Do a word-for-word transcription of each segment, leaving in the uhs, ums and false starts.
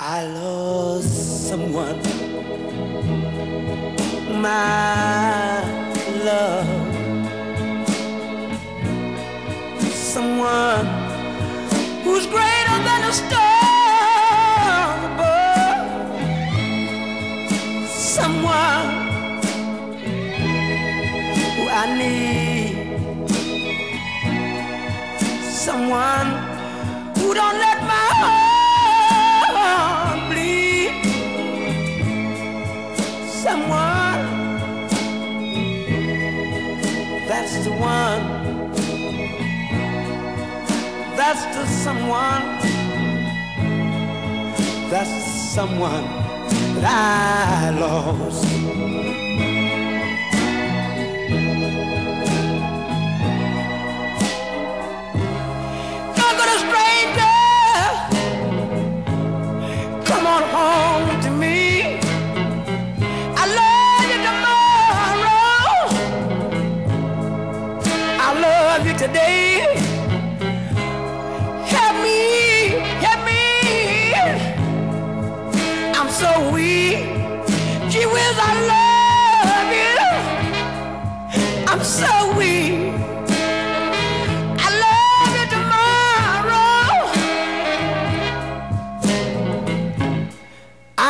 I lost someone, my love, someone who's greater than a star above, someone who I need, someone who don't let my heart someone, that's the one, that's the someone, that's the someone that I lost. Don't go to stranger, come on home to me. Today, help me, help me. I'm so weak. Gee whiz, I love you. I'm so weak. I love you tomorrow. I,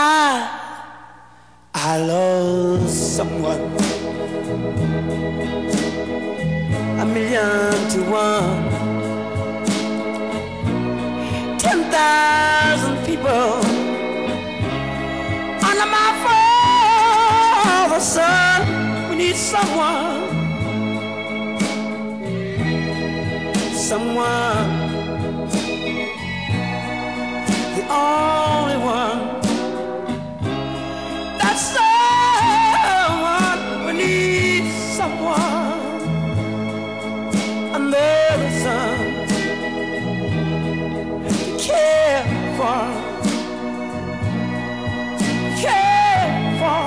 I lost someone. A million to one, ten thousand people under my father's son. We need someone, someone, the only one. That's someone. We need someone. Under the sun, to care for, care for,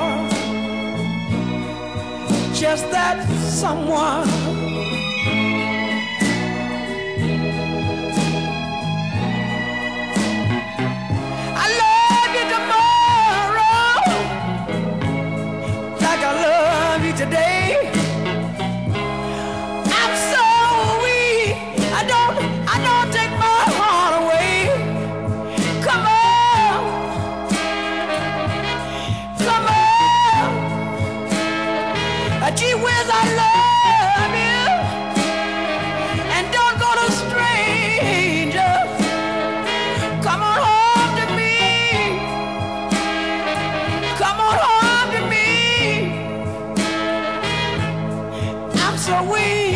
just that someone. I love you tomorrow, like I love you today. I don't take my heart away. Come on, come on. Gee whiz, I love you. And don't go to strangers. Come on home to me. Come on home to me. I'm so weak.